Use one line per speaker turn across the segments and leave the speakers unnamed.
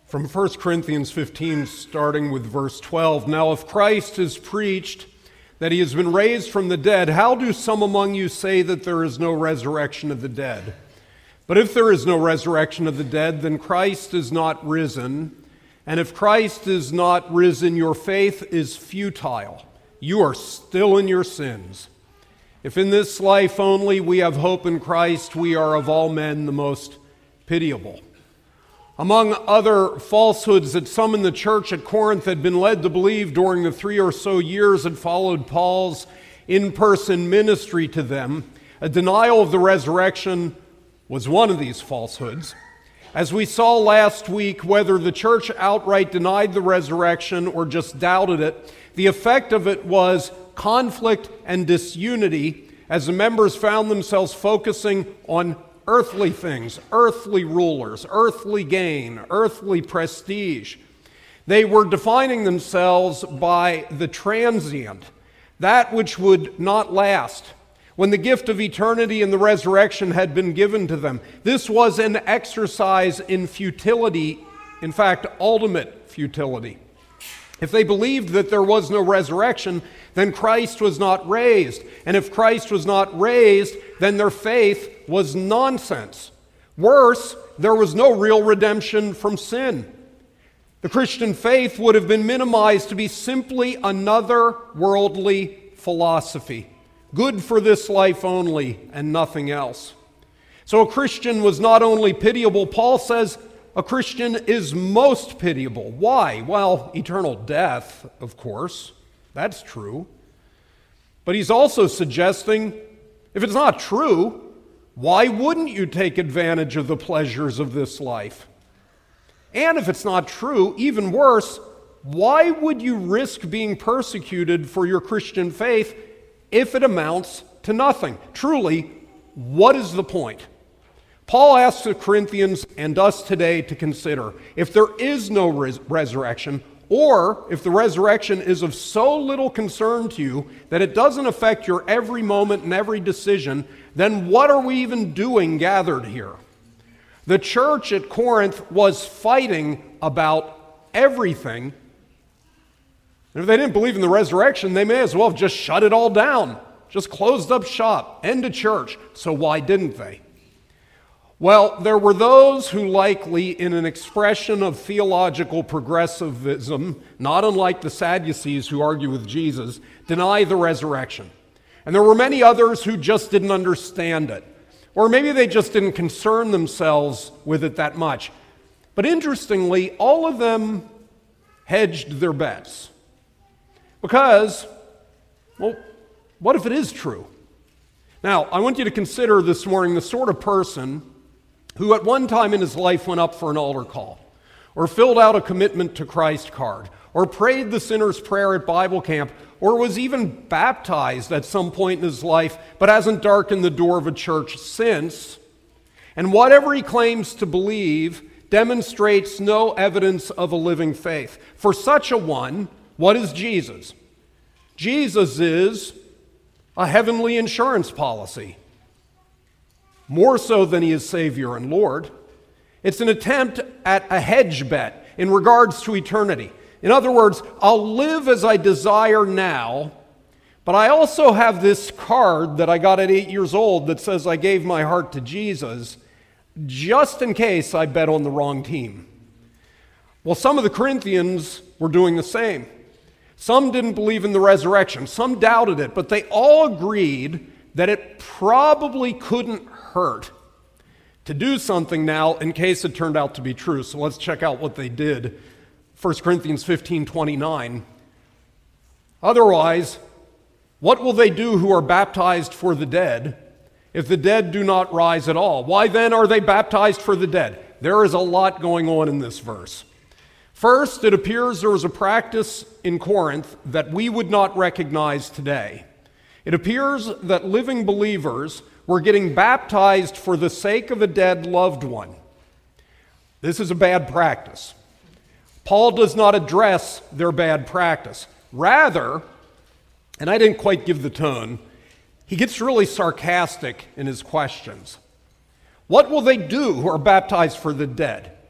From 1 Corinthians 15, starting with verse 12. Now, if Christ is preached that he has been raised from the dead, how do some among you say that there is no resurrection of the dead? But if there is no resurrection of the dead, then Christ is not risen. And if Christ is not risen, your faith is futile. You are still in your sins. If in this life only we have hope in Christ, we are of all men the most pitiable. Among other falsehoods that some in the church at Corinth had been led to believe during the 3 or so years that followed Paul's in-person ministry to them, a denial of the resurrection was one of these falsehoods. As we saw last week, whether the church outright denied the resurrection or just doubted it, the effect of it was conflict and disunity as the members found themselves focusing on earthly things, earthly rulers, earthly gain, earthly prestige. They were defining themselves by the transient, that which would not last. When the gift of eternity and the resurrection had been given to them, this was an exercise in futility, in fact, ultimate futility. If they believed that there was no resurrection, then Christ was not raised. And if Christ was not raised, then their faith was nonsense. Worse, there was no real redemption from sin. The Christian faith would have been minimized to be simply another worldly philosophy, good for this life only and nothing else. So a Christian was not only pitiable, Paul says a Christian is most pitiable. Why? Well, eternal death, of course. That's true. But he's also suggesting, if it's not true, why wouldn't you take advantage of the pleasures of this life? And if it's not true, even worse, why would you risk being persecuted for your Christian faith if it amounts to nothing? Truly, what is the point? Paul asks the Corinthians and us today to consider, if there is no resurrection, or if the resurrection is of so little concern to you that it doesn't affect your every moment and every decision, then what are we even doing gathered here? The church at Corinth was fighting about everything. And if they didn't believe in the resurrection, they may as well have just shut it all down, just closed up shop, end of church. So why didn't they? Well, there were those who likely, in an expression of theological progressivism, not unlike the Sadducees who argue with Jesus, deny the resurrection. And there were many others who just didn't understand it. Or maybe they just didn't concern themselves with it that much. But interestingly, all of them hedged their bets. Because, well, what if it is true? Now, I want you to consider this morning the sort of person who at one time in his life went up for an altar call, or filled out a commitment to Christ card, or prayed the sinner's prayer at Bible camp, or was even baptized at some point in his life, but hasn't darkened the door of a church since. And whatever he claims to believe demonstrates no evidence of a living faith. For such a one, what is Jesus? Jesus is a heavenly insurance policy. More so than he is Savior and Lord. It's an attempt at a hedge bet in regards to eternity. In other words, I'll live as I desire now, but I also have this card that I got at 8 years old that says I gave my heart to Jesus, just in case I bet on the wrong team. Well, some of the Corinthians were doing the same. Some didn't believe in the resurrection. Some doubted it, but they all agreed that it probably couldn't hurt to do something now in case it turned out to be true. So let's check out what they did. 1 Corinthians 15:29. Otherwise, what will they do who are baptized for the dead if the dead do not rise at all? Why then are they baptized for the dead? There is a lot going on in this verse. First, it appears there was a practice in Corinth that we would not recognize today. It appears that living believers were getting baptized for the sake of a dead loved one. This is a bad practice. Paul does not address their bad practice. Rather, and I didn't quite give the tone, he gets really sarcastic in his questions. What will they do who are baptized for the dead?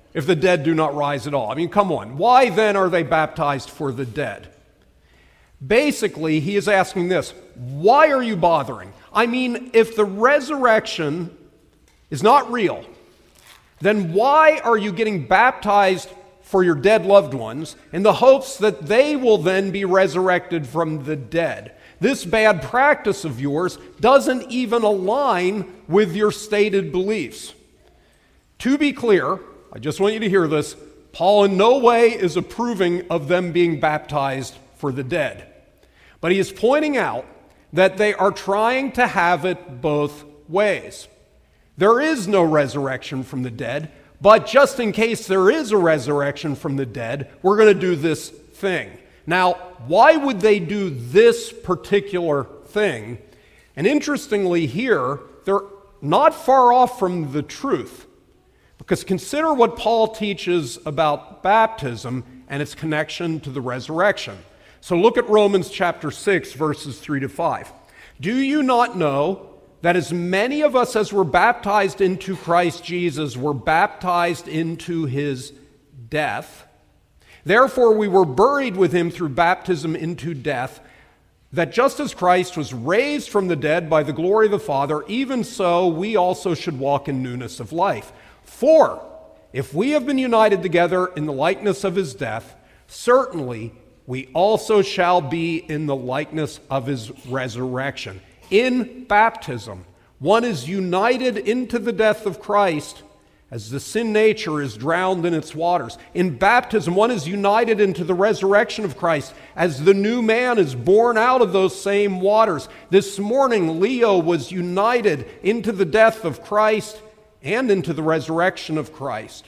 if the dead do not rise at all? I mean, come on. Why then are they baptized for the dead? Basically, he is asking this: why are you bothering? I mean, if the resurrection is not real, then why are you getting baptized for your dead loved ones in the hopes that they will then be resurrected from the dead? This bad practice of yours doesn't even align with your stated beliefs. To be clear, I just want you to hear this, Paul in no way is approving of them being baptized for the dead. But he is pointing out that they are trying to have it both ways. There is no resurrection from the dead, but just in case there is a resurrection from the dead, we're going to do this thing. Now, why would they do this particular thing? And interestingly here, they're not far off from the truth. Because consider what Paul teaches about baptism and its connection to the resurrection. So look at Romans chapter 6, verses 3 to 5. Do you not know that as many of us as were baptized into Christ Jesus were baptized into his death? Therefore we were buried with him through baptism into death, that just as Christ was raised from the dead by the glory of the Father, even so we also should walk in newness of life. For if we have been united together in the likeness of his death, certainly we also shall be in the likeness of his resurrection. In baptism, one is united into the death of Christ as the sin nature is drowned in its waters. In baptism, one is united into the resurrection of Christ as the new man is born out of those same waters. This morning, Leo was united into the death of Christ and into the resurrection of Christ.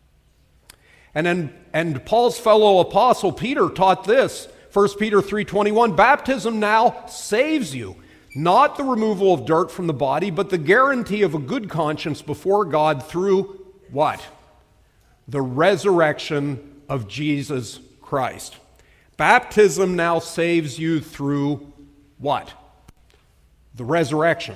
And Paul's fellow apostle Peter taught this, 1 Peter 3:21, baptism now saves you, not the removal of dirt from the body, but the guarantee of a good conscience before God through what? The resurrection of Jesus Christ. Baptism now saves you through what? The resurrection.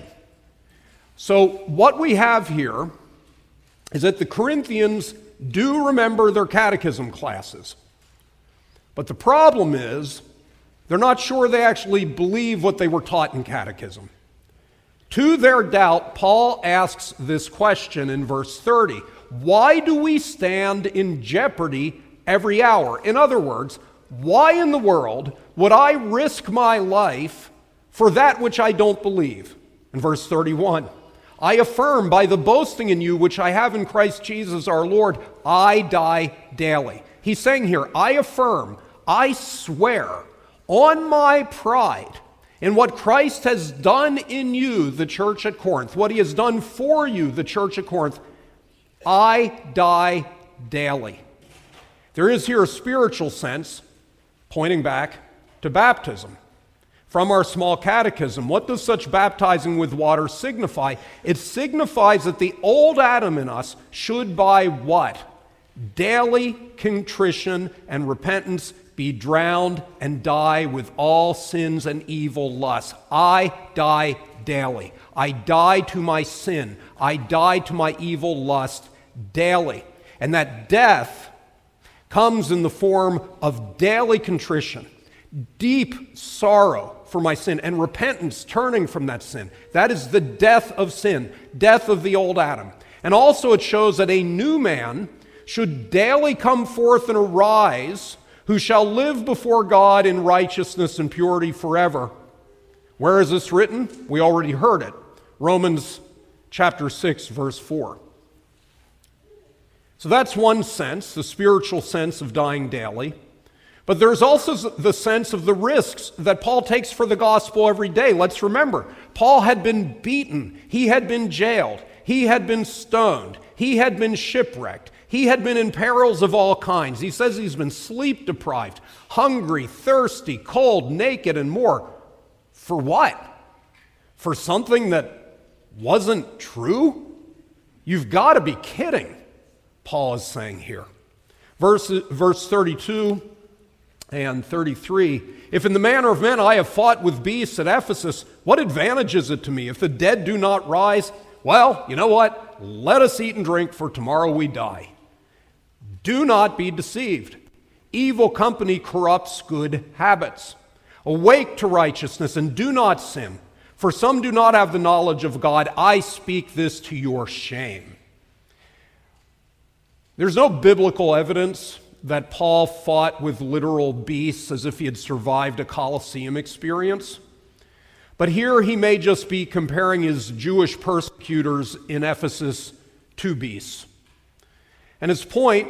So what we have here is that the Corinthians do remember their catechism classes. But the problem is, they're not sure they actually believe what they were taught in catechism. To their doubt, Paul asks this question in verse 30. Why do we stand in jeopardy every hour? In other words, why in the world would I risk my life for that which I don't believe? In verse 31, I affirm by the boasting in you which I have in Christ Jesus our Lord, I die daily. He's saying here, I affirm, I swear on my pride in what Christ has done in you, the church at Corinth, what he has done for you, the church at Corinth, I die daily. There is here a spiritual sense pointing back to baptism. From our small catechism, what does such baptizing with water signify? It signifies that the old Adam in us should by what? Daily contrition and repentance be drowned and die with all sins and evil lusts. I die daily. I die to my sin. I die to my evil lust daily. And that death comes in the form of daily contrition, deep sorrow for my sin, and repentance, turning from that sin. That is the death of sin, death of the old Adam. And also it shows that a new man should daily come forth and arise, who shall live before God in righteousness and purity forever. Where is this written? We already heard it. Romans chapter 6, verse 4. So that's one sense, the spiritual sense of dying daily. But there's also the sense of the risks that Paul takes for the gospel every day. Let's remember, Paul had been beaten. He had been jailed. He had been stoned. He had been shipwrecked. He had been in perils of all kinds. He says he's been sleep deprived, hungry, thirsty, cold, naked, and more. For what? For something that wasn't true? You've got to be kidding, Paul is saying here. Verse 32 and 33, if in the manner of men I have fought with beasts at Ephesus, what advantage is it to me? If the dead do not rise, well, you know what? Let us eat and drink, for tomorrow we die. Do not be deceived. Evil company corrupts good habits. Awake to righteousness and do not sin, for some do not have the knowledge of God. I speak this to your shame. There's no biblical evidence that Paul fought with literal beasts as if he had survived a Colosseum experience. But here he may just be comparing his Jewish persecutors in Ephesus to beasts. And his point,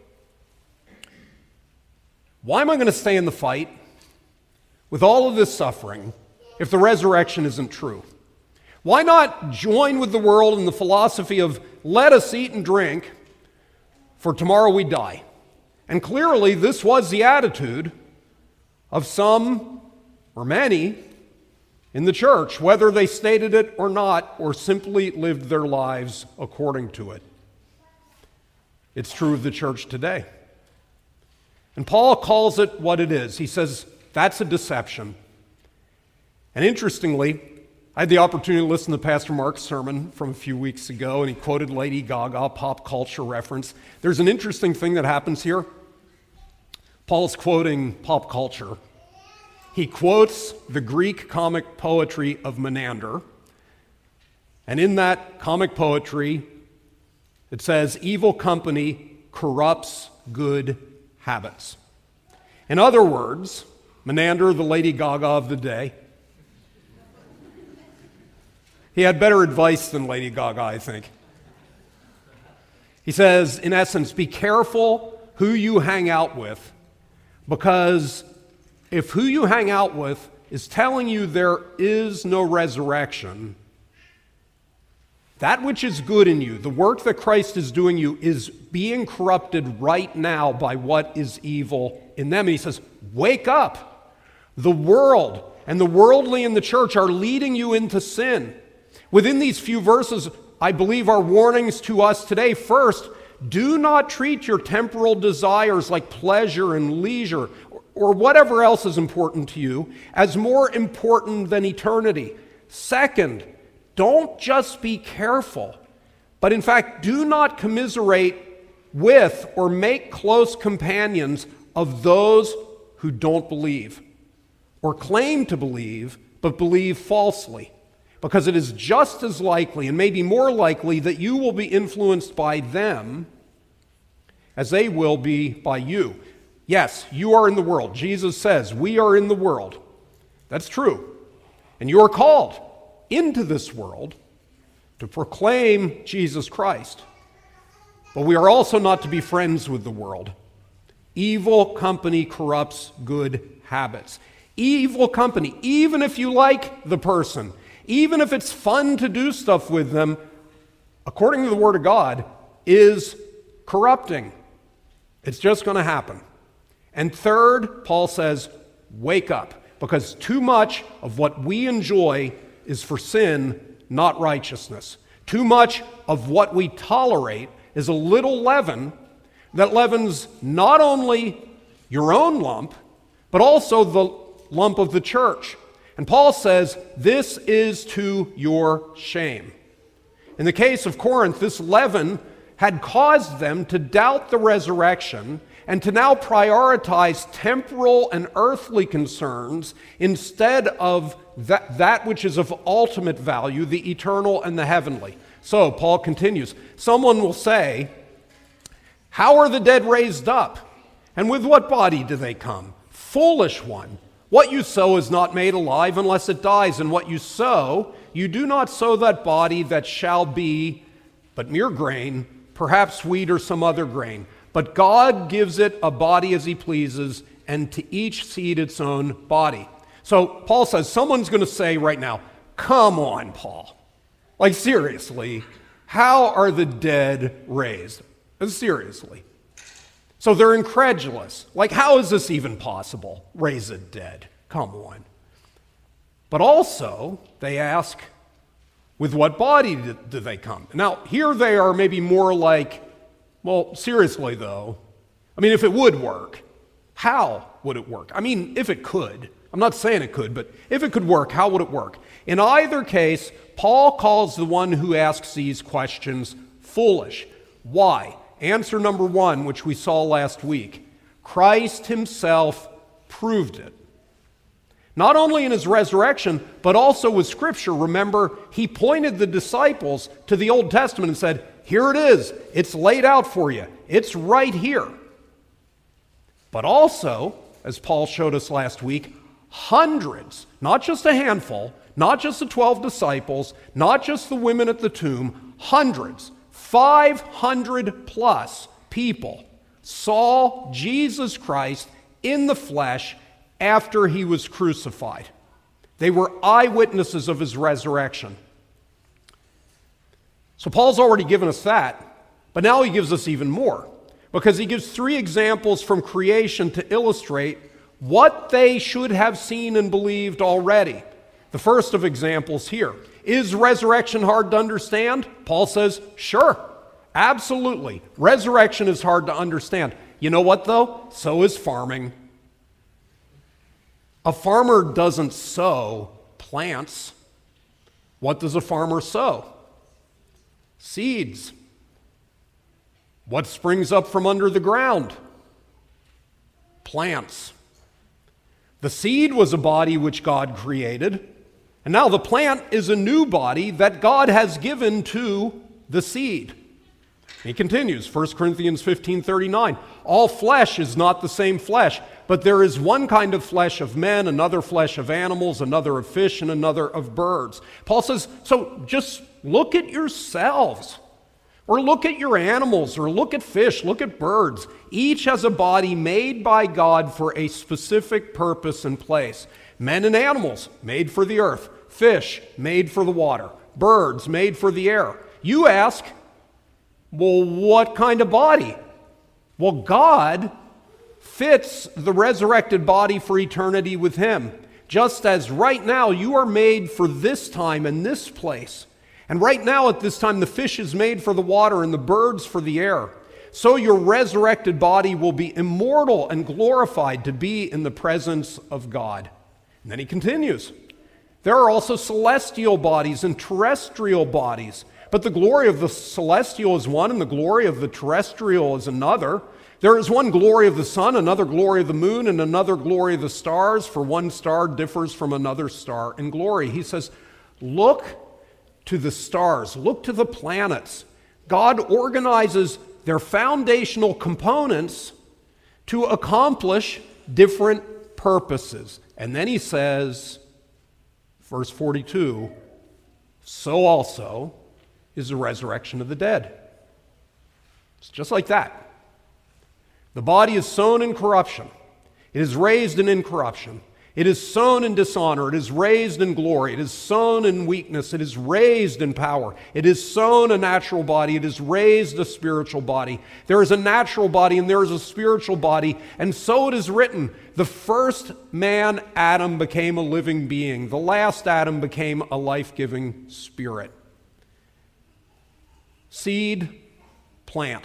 why am I going to stay in the fight with all of this suffering if the resurrection isn't true? Why not join with the world in the philosophy of let us eat and drink, for tomorrow we die? And clearly this was the attitude of some or many in the church, whether they stated it or not, or simply lived their lives according to it. It's true of the church today. And Paul calls it what it is. He says, that's a deception. And interestingly, I had the opportunity to listen to Pastor Mark's sermon from a few weeks ago, and he quoted Lady Gaga, pop culture reference. There's an interesting thing that happens here. Paul's quoting pop culture. He quotes the Greek comic poetry of Menander. And in that comic poetry, it says, evil company corrupts good habits. In other words, Menander, the Lady Gaga of the day, he had better advice than Lady Gaga, I think. He says, in essence, be careful who you hang out with, because if who you hang out with is telling you there is no resurrection, that which is good in you, the work that Christ is doing you, is being corrupted right now by what is evil in them. And he says, wake up. The world and the worldly in the church are leading you into sin. Within these few verses, I believe, are warnings to us today. First, do not treat your temporal desires like pleasure and leisure or whatever else is important to you as more important than eternity. Second, don't just be careful, but in fact, do not commiserate with or make close companions of those who don't believe or claim to believe, but believe falsely. Because it is just as likely, and maybe more likely, that you will be influenced by them as they will be by you. Yes, you are in the world. Jesus says, we are in the world. That's true. And you are called into this world to proclaim Jesus Christ. But we are also not to be friends with the world. Evil company corrupts good habits. Evil company, even if you like the person, even if it's fun to do stuff with them, according to the Word of God, is corrupting. It's just going to happen. And third, Paul says, wake up, because too much of what we enjoy is for sin, not righteousness. Too much of what we tolerate is a little leaven that leavens not only your own lump, but also the lump of the church. And Paul says, this is to your shame. In the case of Corinth, this leaven had caused them to doubt the resurrection and to now prioritize temporal and earthly concerns instead of that which is of ultimate value, the eternal and the heavenly. So Paul continues, someone will say, how are the dead raised up? And with what body do they come? Foolish one. What you sow is not made alive unless it dies, and what you sow, you do not sow that body that shall be, but mere grain, perhaps wheat or some other grain. But God gives it a body as he pleases, and to each seed its own body. So Paul says, someone's going to say right now, come on, Paul. Like, seriously, how are the dead raised? Seriously. So they're incredulous. Like, how is this even possible? Raise the dead. Come on. But also, they ask, with what body do they come? Now, here they are maybe more like, well, seriously though, I mean, if it would work, how would it work? I mean, if it could. I'm not saying it could, but if it could work, how would it work? In either case, Paul calls the one who asks these questions foolish. Why? Answer number one, which we saw last week. Christ himself proved it. Not only in his resurrection, but also with Scripture. Remember, he pointed the disciples to the Old Testament and said, here it is. It's laid out for you. It's right here. But also, as Paul showed us last week, hundreds, not just a handful, not just the 12 disciples, not just the women at the tomb, hundreds, 500 plus people saw Jesus Christ in the flesh after he was crucified. They were eyewitnesses of his resurrection. So Paul's already given us that, but now he gives us even more, because he gives 3 examples from creation to illustrate what they should have seen and believed already. The first of examples here. Is resurrection hard to understand? Paul says, sure, absolutely. Resurrection is hard to understand. You know what, though? So is farming. A farmer doesn't sow plants. What does a farmer sow? Seeds. What springs up from under the ground? Plants. The seed was a body which God created, and now the plant is a new body that God has given to the seed. He continues, 1 Corinthians 15:39. All flesh is not the same flesh, but there is one kind of flesh of men, another flesh of animals, another of fish, and another of birds. Paul says, so just look at yourselves, or look at your animals, or look at fish, look at birds. Each has a body made by God for a specific purpose and place. Men and animals made for the earth, fish made for the water, birds made for the air. You ask, well, what kind of body? Well, God fits the resurrected body for eternity with him, just as right now you are made for this time and this place. And right now at this time the fish is made for the water and the birds for the air. So your resurrected body will be immortal and glorified to be in the presence of God. And then he continues. There are also celestial bodies and terrestrial bodies, but the glory of the celestial is one and the glory of the terrestrial is another. There is one glory of the sun, another glory of the moon, and another glory of the stars, for one star differs from another star in glory. He says, look to the stars, look to the planets. God organizes their foundational components to accomplish different purposes. And then he says, verse 42, so also is the resurrection of the dead. It's just like that. The body is sown in corruption. It is raised in incorruption. It is sown in dishonor. It is raised in glory. It is sown in weakness. It is raised in power. It is sown a natural body. It is raised a spiritual body. There is a natural body and there is a spiritual body. And so it is written, the first man, Adam, became a living being. The last Adam became a life-giving spirit. Seed, plant.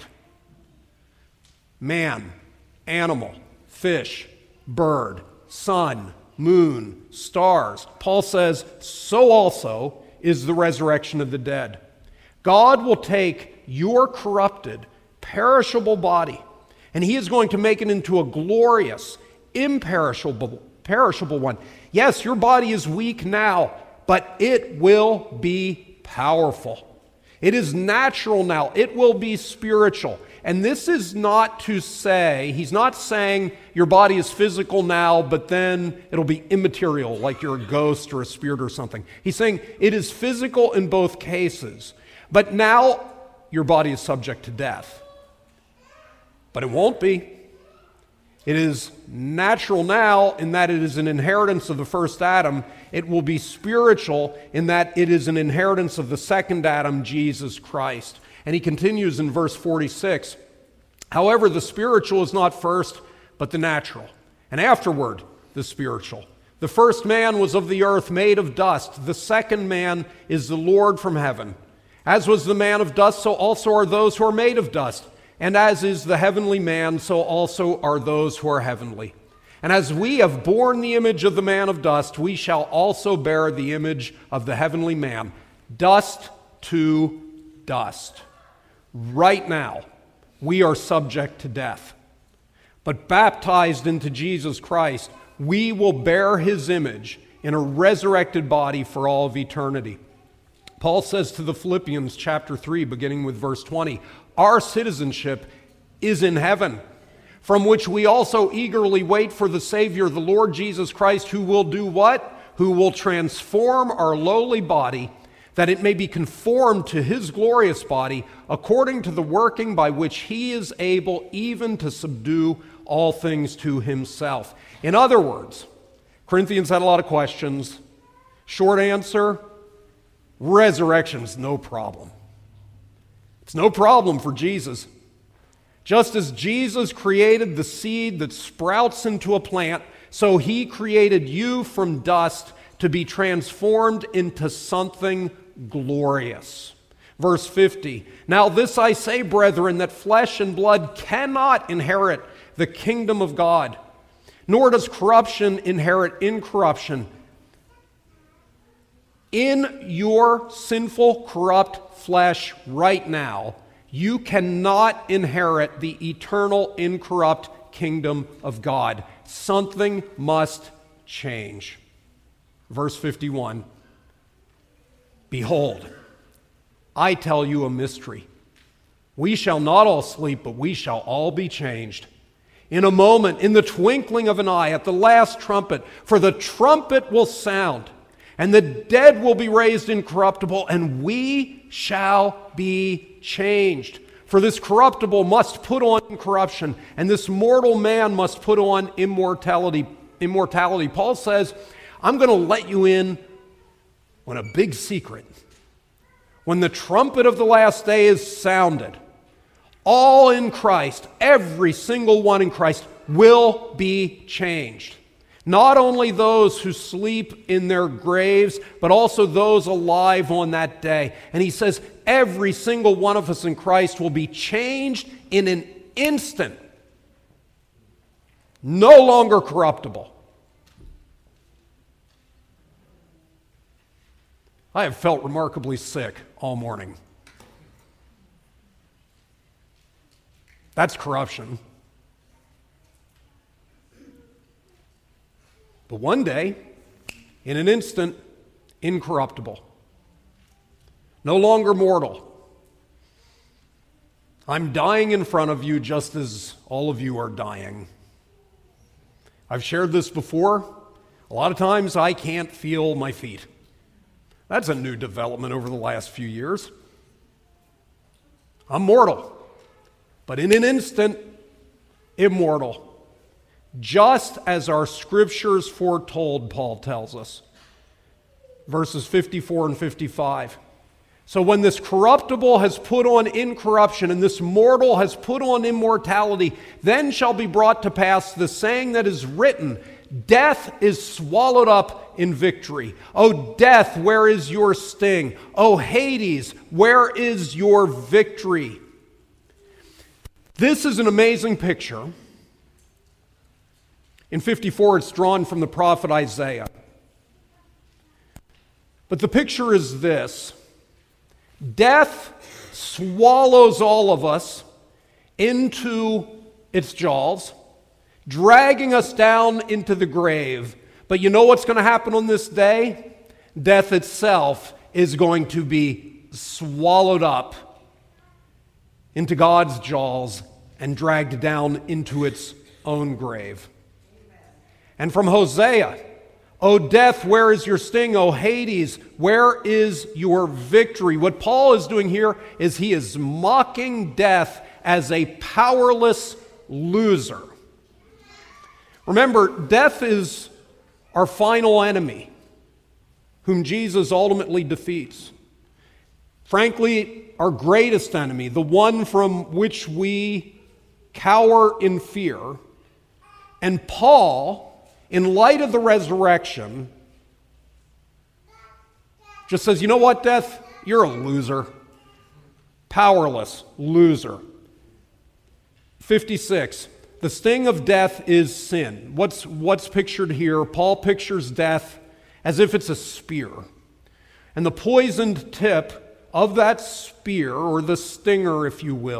Man, animal, fish, bird, sun, moon, stars. Paul says, so also is the resurrection of the dead. God will take your corrupted, perishable body, and he is going to make it into a glorious, imperishable one. Yes, your body is weak now, but it will be powerful. It is natural now. It will be spiritual. And this is not to say, he's not saying your body is physical now, but then it'll be immaterial, like you're a ghost or a spirit or something. He's saying it is physical in both cases, but now your body is subject to death. But it won't be. It is natural now in that it is an inheritance of the first Adam. It will be spiritual in that it is an inheritance of the second Adam, Jesus Christ. And he continues in verse 46, however, the spiritual is not first, but the natural, and afterward the spiritual. The first man was of the earth, made of dust. The second man is the Lord from heaven. As was the man of dust, so also are those who are made of dust. And as is the heavenly man, so also are those who are heavenly. And as we have borne the image of the man of dust, we shall also bear the image of the heavenly man. Dust to dust. Right now, we are subject to death. But baptized into Jesus Christ, we will bear his image in a resurrected body for all of eternity. Paul says to the Philippians chapter 3, beginning with verse 20, our citizenship is in heaven, from which we also eagerly wait for the Savior, the Lord Jesus Christ, who will do what? Who will transform our lowly body, that it may be conformed to his glorious body, according to the working by which he is able even to subdue all things to himself. In other words, Corinthians had a lot of questions. Short answer, resurrection's no problem. It's no problem for Jesus. Just as Jesus created the seed that sprouts into a plant, so he created you from dust to be transformed into something glorious. Verse 50, now this I say, brethren, that flesh and blood cannot inherit the kingdom of God, nor does corruption inherit incorruption. In your sinful, corrupt flesh right now, you cannot inherit the eternal, incorrupt kingdom of God. Something must change. Verse 51, behold, I tell you a mystery. We shall not all sleep, but we shall all be changed. In a moment, in the twinkling of an eye, at the last trumpet, for the trumpet will sound, and the dead will be raised incorruptible, and we shall be changed. For this corruptible must put on incorruption, and this mortal man must put on immortality. Paul says, I'm going to let you in on a big secret. When the trumpet of the last day is sounded, all in Christ, every single one in Christ, will be changed. Not only those who sleep in their graves, but also those alive on that day. And he says, every single one of us in Christ will be changed in an instant. No longer corruptible. I have felt remarkably sick all morning. That's corruption. But one day, in an instant, incorruptible. No longer mortal. I'm dying in front of you just as all of you are dying. I've shared this before. A lot of times I can't feel my feet. That's a new development over the last few years. I'm mortal, but in an instant, immortal. Just as our scriptures foretold, Paul tells us. Verses 54 and 55. So when this corruptible has put on incorruption and this mortal has put on immortality, then shall be brought to pass the saying that is written, death is swallowed up in victory. O death, where is your sting? O Hades, where is your victory? This is an amazing picture. In 54, it's drawn from the prophet Isaiah. But the picture is this. Death swallows all of us into its jaws, dragging us down into the grave. But you know what's going to happen on this day? Death itself is going to be swallowed up into God's jaws and dragged down into its own grave. And from Hosea, O death, where is your sting? O Hades, where is your victory? What Paul is doing here is he is mocking death as a powerless loser. Remember, death is our final enemy, whom Jesus ultimately defeats. Frankly, our greatest enemy, the one from which we cower in fear. And Paul, in light of the resurrection, just says, you know what, death? You're a loser. Powerless loser. 56. The sting of death is sin. What's pictured here? Paul pictures death as if it's a spear. And the poisoned tip of that spear, or the stinger, if you will,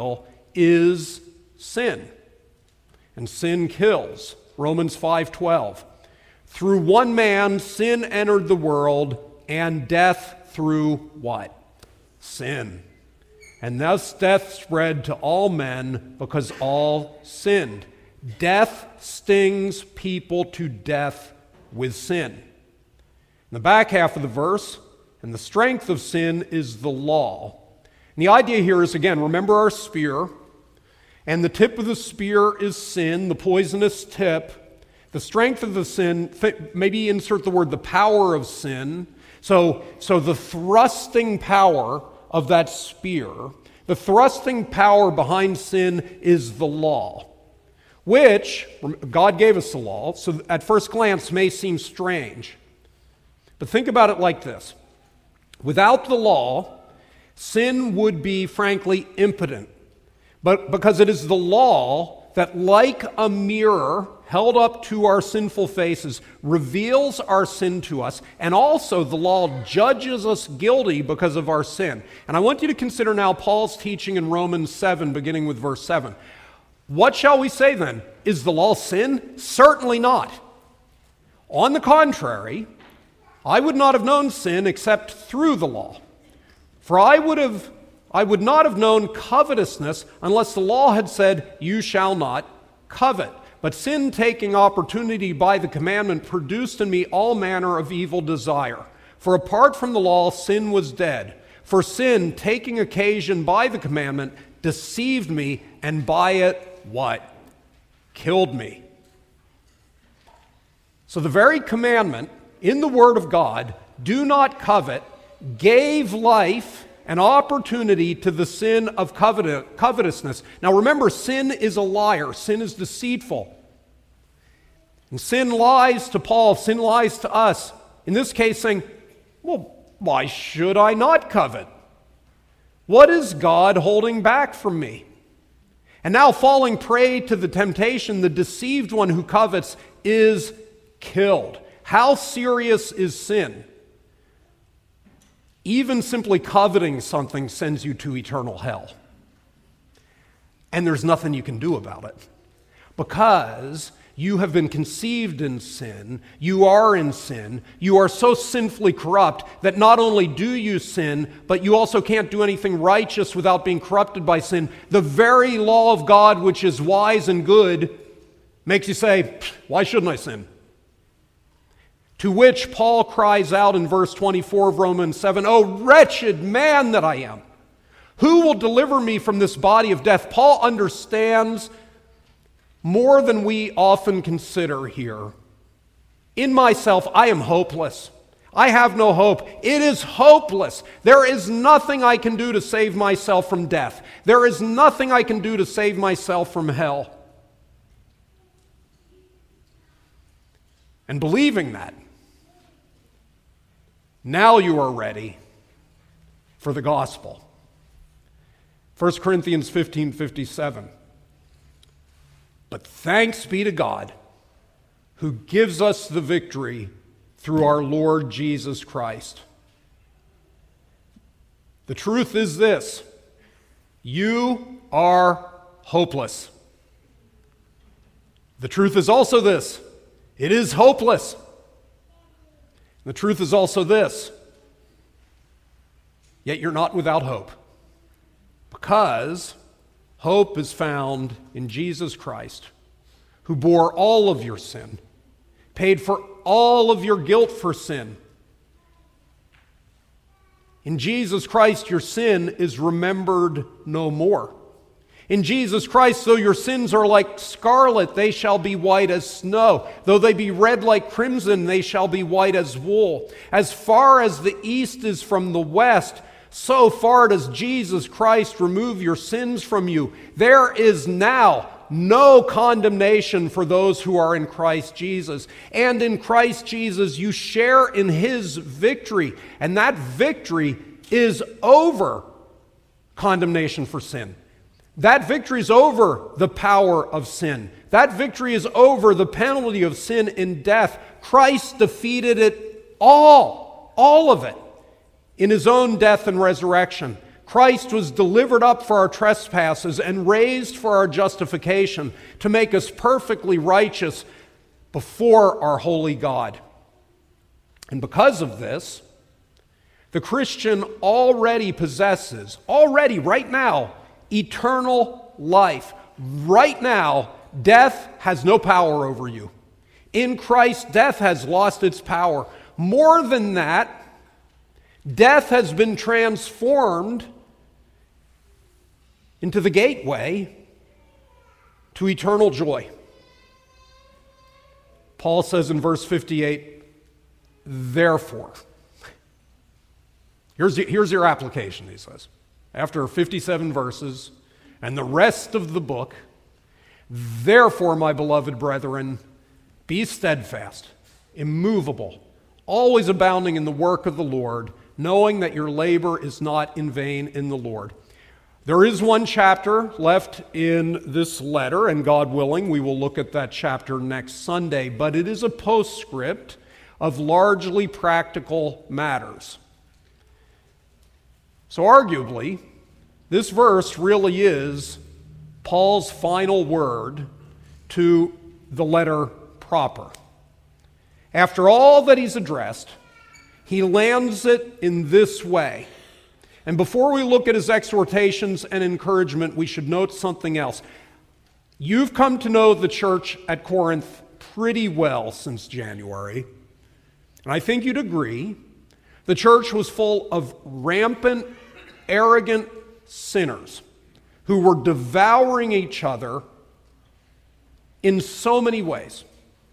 is sin. And sin kills. Romans 5:12. Through one man, sin entered the world, and death through what? Sin. And thus death spread to all men because all sinned. Death stings people to death with sin. In the back half of the verse, and the strength of sin is the law. And the idea here is, again, remember our spear, and the tip of the spear is sin, the poisonous tip. The strength of the sin, maybe insert the word the power of sin. So the thrusting power of that spear, the thrusting power behind sin is the law, which God gave us the law, so at first glance may seem strange. But think about it like this. Without the law, sin would be, frankly, impotent. But because it is the law that, like a mirror held up to our sinful faces, reveals our sin to us, and also the law judges us guilty because of our sin. And I want you to consider now Paul's teaching in Romans 7, beginning with verse 7. What shall we say then? Is the law sin? Certainly not. On the contrary, I would not have known sin except through the law. For I would not have known covetousness unless the law had said, you shall not covet. But sin, taking opportunity by the commandment, produced in me all manner of evil desire. For apart from the law, sin was dead. For sin, taking occasion by the commandment, deceived me, and by it, what? Killed me. So the very commandment in the Word of God, do not covet, gave life and opportunity to the sin of covetousness. Now remember, sin is a liar. Sin is deceitful. And sin lies to Paul. Sin lies to us. In this case, saying, well, why should I not covet? What is God holding back from me? And now falling prey to the temptation, the deceived one who covets is killed. How serious is sin? Even simply coveting something sends you to eternal hell. And there's nothing you can do about it. Because you have been conceived in sin, you are in sin, you are so sinfully corrupt that not only do you sin, but you also can't do anything righteous without being corrupted by sin. The very law of God, which is wise and good, makes you say, why shouldn't I sin? To which Paul cries out in verse 24 of Romans 7, "O wretched man that I am, who will deliver me from this body of death?" Paul understands more than we often consider here. In myself, I am hopeless. I have no hope. It is hopeless. There is nothing I can do to save myself from death. There is nothing I can do to save myself from hell. And believing that, now you are ready for the gospel. 1 Corinthians 15:57. But thanks be to God who gives us the victory through our Lord Jesus Christ. The truth is this: you are hopeless. The truth is also this: it is hopeless. The truth is also this: yet you're not without hope, because hope is found in Jesus Christ, who bore all of your sin, paid for all of your guilt for sin. In Jesus Christ, your sin is remembered no more. In Jesus Christ, though your sins are like scarlet, they shall be white as snow. Though they be red like crimson, they shall be white as wool. As far as the east is from the west, so far does Jesus Christ remove your sins from you. There is now no condemnation for those who are in Christ Jesus. And in Christ Jesus, you share in His victory. And that victory is over condemnation for sin. That victory is over the power of sin. That victory is over the penalty of sin in death. Christ defeated it all of it, in His own death and resurrection. Christ was delivered up for our trespasses and raised for our justification, to make us perfectly righteous before our holy God. And because of this, the Christian already possesses, right now, eternal life. Right now, death has no power over you. In Christ, death has lost its power. More than that, death has been transformed into the gateway to eternal joy. Paul says in verse 58, therefore. Here's your application, he says. After 57 verses and the rest of the book, therefore, my beloved brethren, be steadfast, immovable, always abounding in the work of the Lord, knowing that your labor is not in vain in the Lord. There is one chapter left in this letter, and God willing, we will look at that chapter next Sunday, but it is a postscript of largely practical matters. So arguably, this verse really is Paul's final word to the letter proper. After all that he's addressed, he lands it in this way. And before we look at his exhortations and encouragement, we should note something else. You've come to know the church at Corinth pretty well since January. And I think you'd agree, the church was full of rampant, arrogant sinners who were devouring each other in so many ways.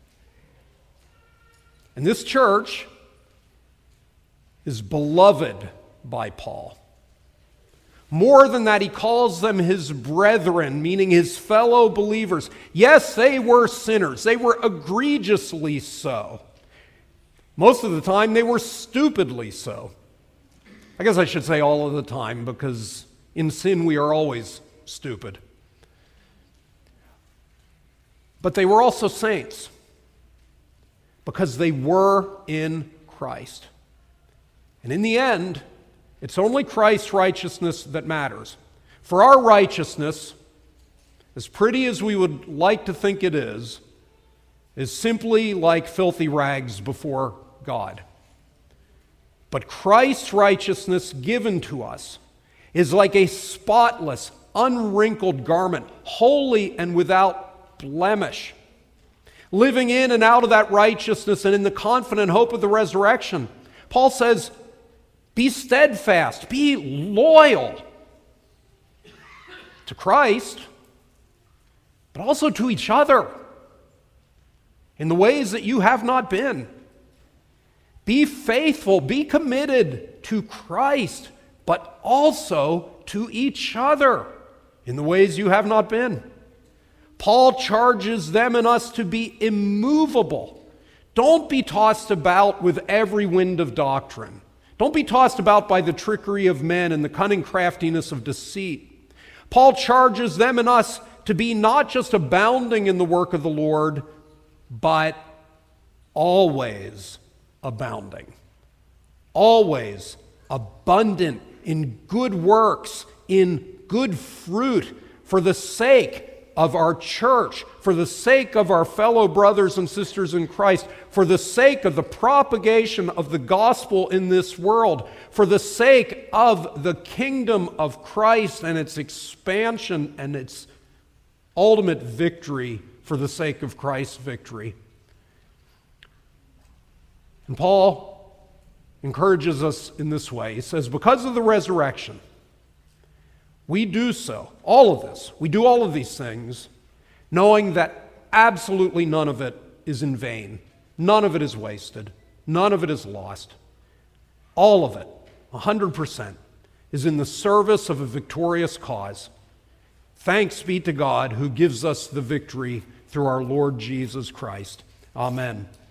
And this church is beloved by Paul. More than that, he calls them his brethren, meaning his fellow believers. Yes, they were sinners. They were egregiously so. Most of the time, they were stupidly so. I guess I should say all of the time, because in sin we are always stupid. But they were also saints, because they were in Christ. And in the end, it's only Christ's righteousness that matters. For our righteousness, as pretty as we would like to think it is simply like filthy rags before God. But Christ's righteousness given to us is like a spotless, unwrinkled garment, holy and without blemish. Living in and out of that righteousness and in the confident hope of the resurrection, Paul says, be steadfast, be loyal to Christ, but also to each other in the ways that you have not been. Be faithful, be committed to Christ, but also to each other in the ways you have not been. Paul charges them and us to be immovable. Don't be tossed about with every wind of doctrine. Don't be tossed about by the trickery of men and the cunning craftiness of deceit. Paul charges them and us to be not just abounding in the work of the Lord, but always abounding. Always abundant in good works, in good fruit, for the sake of our church, for the sake of our fellow brothers and sisters in Christ, for the sake of the propagation of the gospel in this world, for the sake of the kingdom of Christ and its expansion and its ultimate victory, for the sake of Christ's victory. And Paul encourages us in this way. He says, because of the resurrection, we do so, all of this, we do all of these things, knowing that absolutely none of it is in vain. None of it is wasted. None of it is lost. All of it, 100%, is in the service of a victorious cause. Thanks be to God who gives us the victory through our Lord Jesus Christ. Amen.